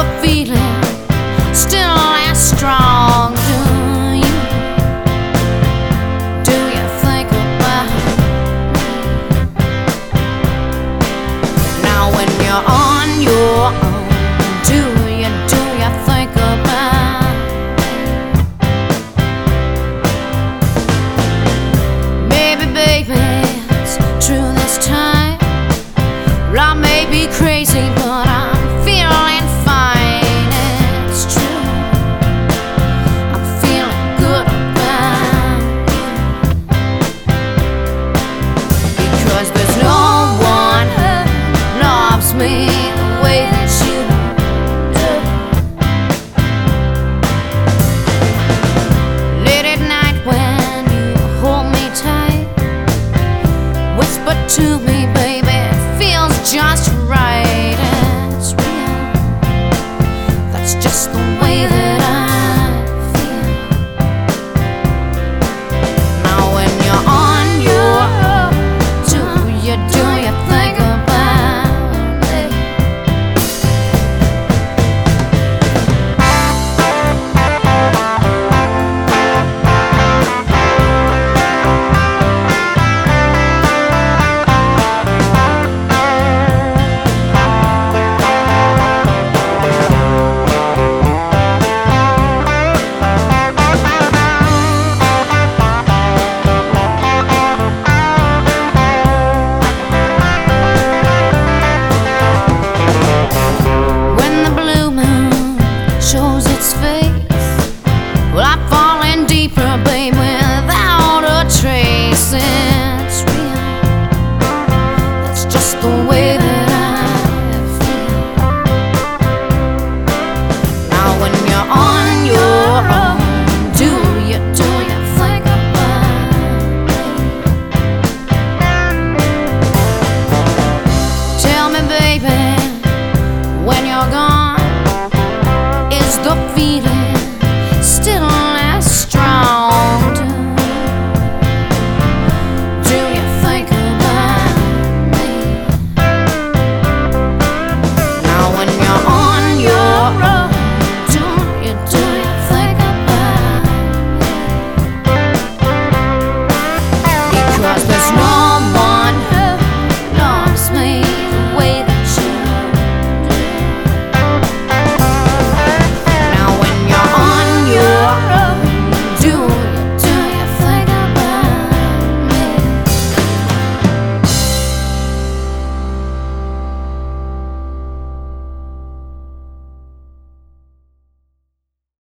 the feeling still as strong? Do you think about me? Now when you're on your own, do you think about me? Baby, it's true this time. Well, I may be crazy, but I'm feeling fine. It's true, I'm feeling good about you, because there's no one who loves me the way that you do. Late at night when you hold me tight, whisper to me, baby, it feels just right. It's real, that's just the way that I feel. Now when you're on your own, do you think about me? Shows its face, well, I'm falling deeper, babe, without a trace. It's real, that's just the way that